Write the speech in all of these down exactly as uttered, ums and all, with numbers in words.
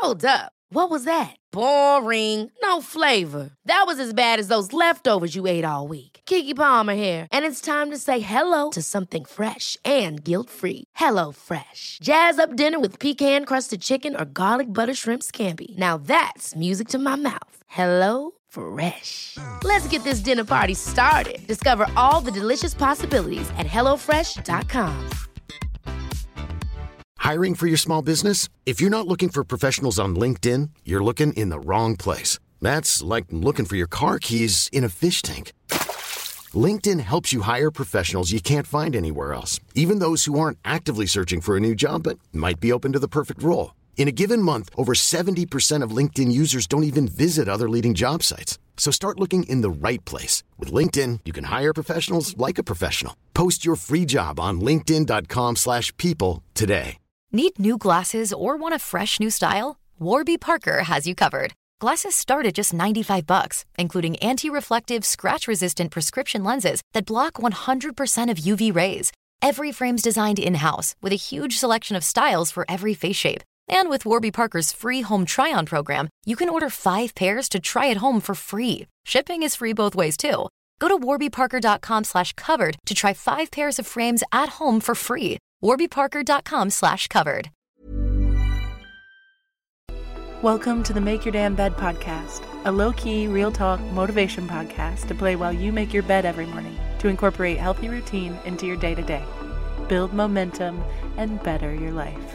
Hold up. What was that? Boring. No flavor. That was as bad as those leftovers you ate all week. Keke Palmer here, and it's time to say hello to something fresh and guilt-free. Hello Fresh. Jazz up dinner with pecan-crusted chicken or garlic butter shrimp scampi. Now that's music to my mouth. Hello Fresh. Let's get this dinner party started. Discover all the delicious possibilities at hello fresh dot com. Hiring for your small business? If you're not looking for professionals on LinkedIn, you're looking in the wrong place. That's like looking for your car keys in a fish tank. LinkedIn helps you hire professionals you can't find anywhere else, even those who aren't actively searching for a new job but might be open to the perfect role. In a given month, over seventy percent of LinkedIn users don't even visit other leading job sites. So start looking in the right place. With LinkedIn, you can hire professionals like a professional. Post your free job on linkedin dot com slash people today. Need new glasses or want a fresh new style? Warby Parker has you covered. Glasses start at just ninety-five bucks, including anti-reflective, scratch-resistant prescription lenses that block one hundred percent of U V rays. Every frame's designed in-house with a huge selection of styles for every face shape. And with Warby Parker's free home try-on program, you can order five pairs to try at home for free. Shipping is free both ways, too. Go to warby parker dot com slash covered to try five pairs of frames at home for free. warby parker dot com slash covered. Welcome to the Make Your Damn Bed podcast, a low-key, real-talk motivation podcast to play while you make your bed every morning to incorporate healthy routine into your day-to-day, build momentum, and better your life.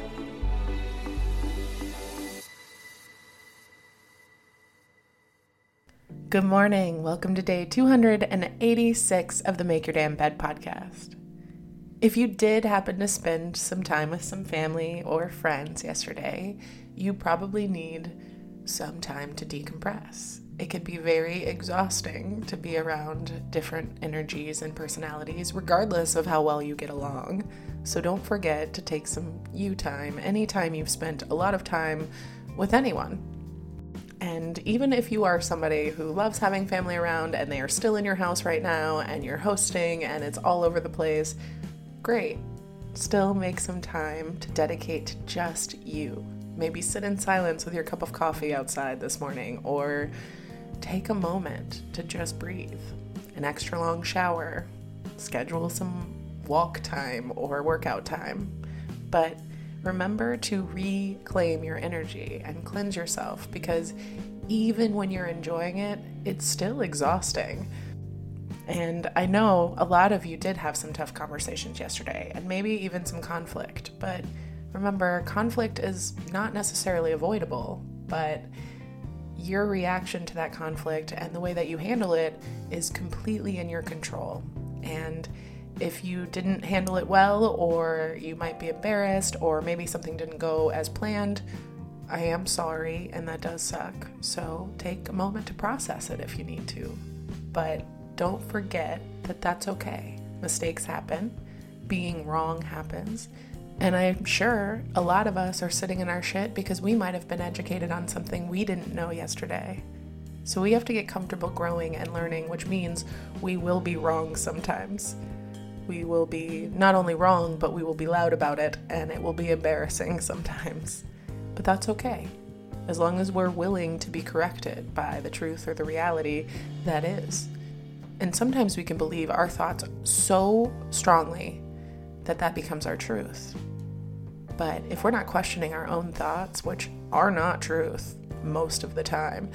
Good morning. Welcome to day two hundred eighty-six of the Make Your Damn Bed podcast. If you did happen to spend some time with some family or friends yesterday, you probably need some time to decompress. It can be very exhausting to be around different energies and personalities, regardless of how well you get along. So don't forget to take some you time anytime you've spent a lot of time with anyone. And even if you are somebody who loves having family around and they are still in your house right now and you're hosting and it's all over the place, great. Still make some time to dedicate to just you. Maybe sit in silence with your cup of coffee outside this morning, or take a moment to just breathe. An extra long shower, schedule some walk time or workout time. But remember to reclaim your energy and cleanse yourself, because even when you're enjoying it, it's still exhausting. And I know a lot of you did have some tough conversations yesterday, and maybe even some conflict. But remember, conflict is not necessarily avoidable, but your reaction to that conflict and the way that you handle it is completely in your control. And if you didn't handle it well, or you might be embarrassed, or maybe something didn't go as planned, I am sorry, and that does suck. So take a moment to process it if you need to. But don't forget that that's okay. Mistakes happen. Being wrong happens. And I'm sure a lot of us are sitting in our shit because we might have been educated on something we didn't know yesterday. So we have to get comfortable growing and learning, which means we will be wrong sometimes. We will be not only wrong, but we will be loud about it, and it will be embarrassing sometimes. But that's okay, as long as we're willing to be corrected by the truth or the reality that is. And sometimes we can believe our thoughts so strongly that that becomes our truth. But if we're not questioning our own thoughts, which are not truth most of the time,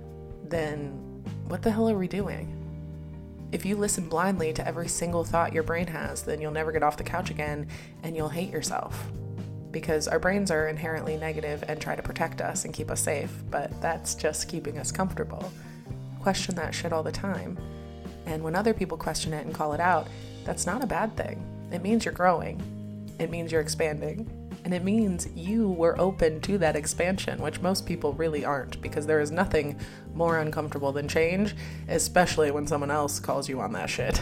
then what the hell are we doing? If you listen blindly to every single thought your brain has, then you'll never get off the couch again and you'll hate yourself. Because our brains are inherently negative and try to protect us and keep us safe, but that's just keeping us comfortable. Question that shit all the time. And when other people question it and call it out, that's not a bad thing. It means you're growing. It means you're expanding. And it means you were open to that expansion, which most people really aren't, because there is nothing more uncomfortable than change, especially when someone else calls you on that shit.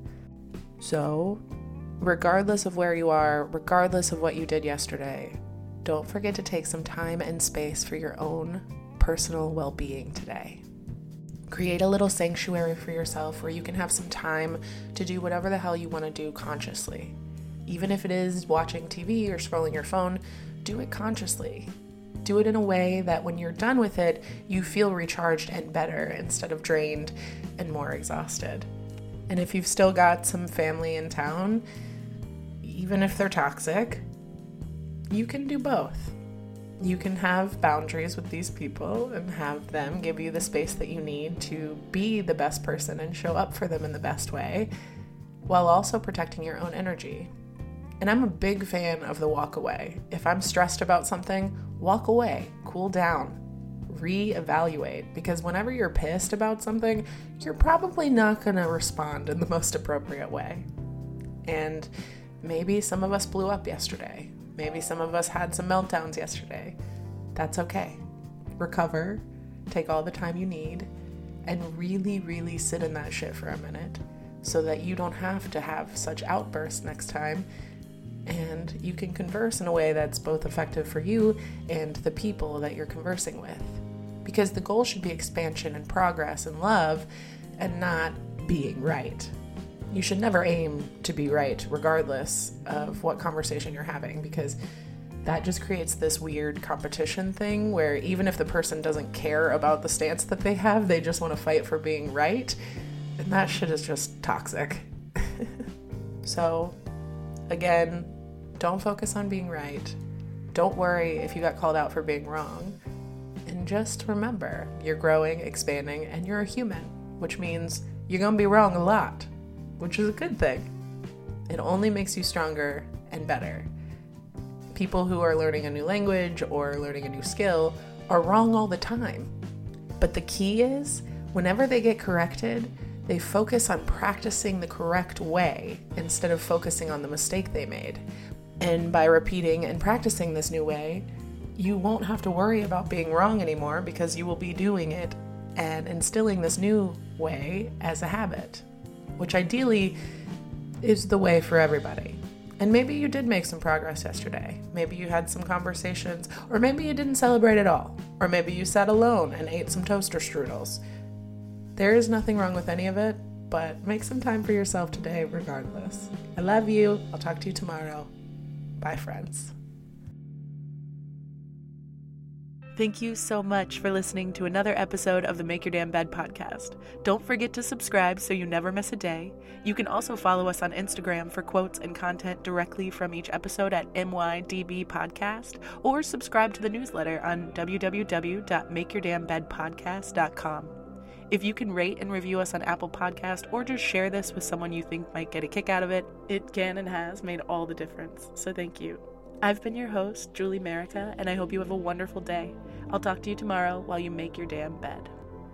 So, regardless of where you are, regardless of what you did yesterday, don't forget to take some time and space for your own personal well-being today. Create a little sanctuary for yourself where you can have some time to do whatever the hell you want to do consciously. Even if it is watching T V or scrolling your phone, do it consciously. Do it in a way that when you're done with it, you feel recharged and better instead of drained and more exhausted. And if you've still got some family in town, even if they're toxic, you can do both. You can have boundaries with these people and have them give you the space that you need to be the best person and show up for them in the best way, while also protecting your own energy. And I'm a big fan of the walk away. If I'm stressed about something, walk away, cool down, reevaluate, because whenever you're pissed about something, you're probably not going to respond in the most appropriate way. And maybe some of us blew up yesterday. Maybe some of us had some meltdowns yesterday. That's okay. Recover, take all the time you need, and really, really sit in that shit for a minute so that you don't have to have such outbursts next time, and you can converse in a way that's both effective for you and the people that you're conversing with. Because the goal should be expansion and progress and love, and not being right. You should never aim to be right, regardless of what conversation you're having, because that just creates this weird competition thing where even if the person doesn't care about the stance that they have, they just want to fight for being right. And that shit is just toxic. So, again, don't focus on being right. Don't worry if you got called out for being wrong. And just remember, you're growing, expanding, and you're a human, which means you're going to be wrong a lot, which is a good thing. It only makes you stronger and better. People who are learning a new language or learning a new skill are wrong all the time. But the key is, whenever they get corrected, they focus on practicing the correct way instead of focusing on the mistake they made. And by repeating and practicing this new way, you won't have to worry about being wrong anymore because you will be doing it and instilling this new way as a habit, which ideally is the way for everybody. And maybe you did make some progress yesterday. Maybe you had some conversations, or maybe you didn't celebrate at all. Or maybe you sat alone and ate some toaster strudels. There is nothing wrong with any of it, but make some time for yourself today regardless. I love you. I'll talk to you tomorrow. Bye, friends. Thank you so much for listening to another episode of the Make Your Damn Bed podcast. Don't forget to subscribe so you never miss a day. You can also follow us on Instagram for quotes and content directly from each episode at M Y D B Podcast, or subscribe to the newsletter on w w w dot make your damn bed podcast dot com. If you can rate and review us on Apple Podcast, or just share this with someone you think might get a kick out of it, it can and has made all the difference. So thank you. I've been your host, Julie Merica, and I hope you have a wonderful day. I'll talk to you tomorrow while you make your damn bed.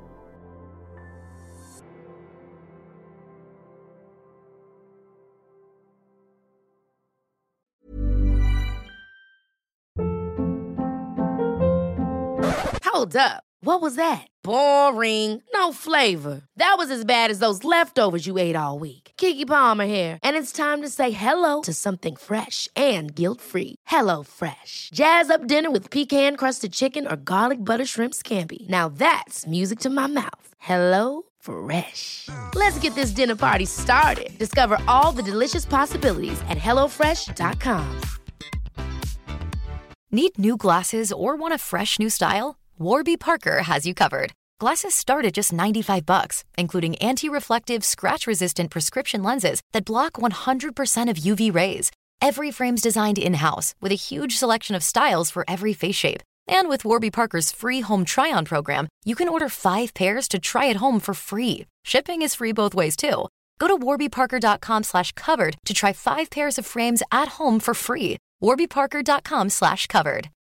Hold up. What was that? Boring. No flavor. That was as bad as those leftovers you ate all week. Keke Palmer here, and it's time to say hello to something fresh and guilt-free. Hello Fresh. Jazz up dinner with pecan-crusted chicken or garlic butter shrimp scampi. Now that's music to my mouth. Hello Fresh. Let's get this dinner party started. Discover all the delicious possibilities at hello fresh dot com. Need new glasses or want a fresh new style? Warby Parker has you covered. Glasses start at just ninety-five bucks, including anti-reflective, scratch-resistant prescription lenses that block one hundred percent of U V rays. Every frame's designed in-house with a huge selection of styles for every face shape. And with Warby Parker's free home try-on program, you can order five pairs to try at home for free. Shipping is free both ways, too. Go to warby parker dot com slash covered to try five pairs of frames at home for free. warby parker dot com slash covered.